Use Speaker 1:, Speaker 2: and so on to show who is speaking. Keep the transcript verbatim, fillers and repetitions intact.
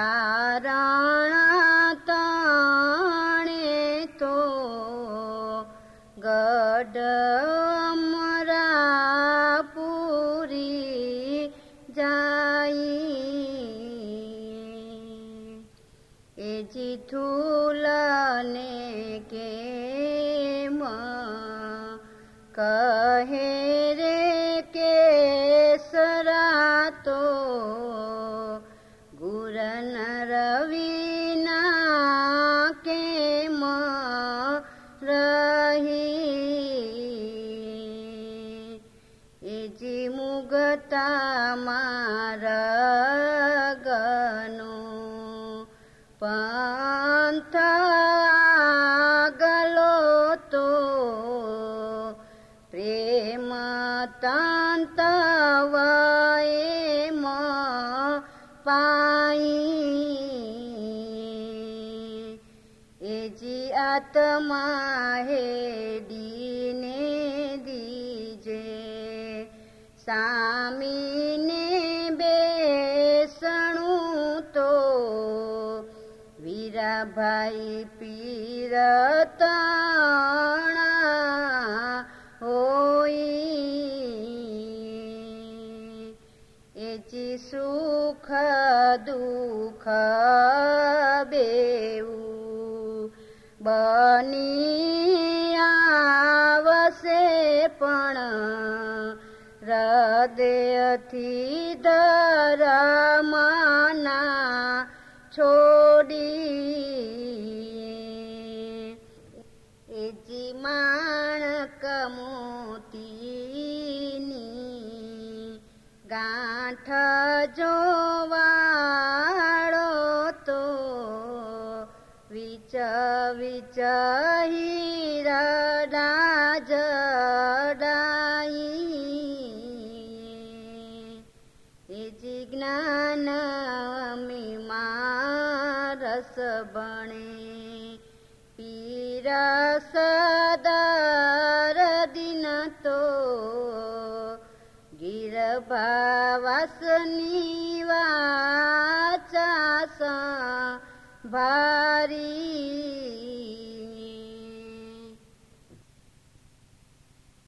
Speaker 1: કારણ તણે તો ગઢ અમરા પૂરી જાય એ જીથુલને કેમ કહે રે કેસરા તો ગુરન રવિના કેમ રહી એ જી મુગતા મારગનો પંથ આગલો તો પ્રેમ તંતવએમ પાઈ એ જી આત્મા હેડીને દીજે સામીને બેસણું તો વીરાભાઈ પીરતણા હોય એ જી સુખ દુઃખ બેવું બની આવશે પણ હૃદયથી ધરમના છોડી એ જી માણક મોતીની ગાંઠ જોવાળો તો વિચ વિચ હીરડા જડાઈ એ જી જ્ઞાન મીમા રસ બણે પીરસ દરદિન તો ગિરભાવાસની વાચા ભારી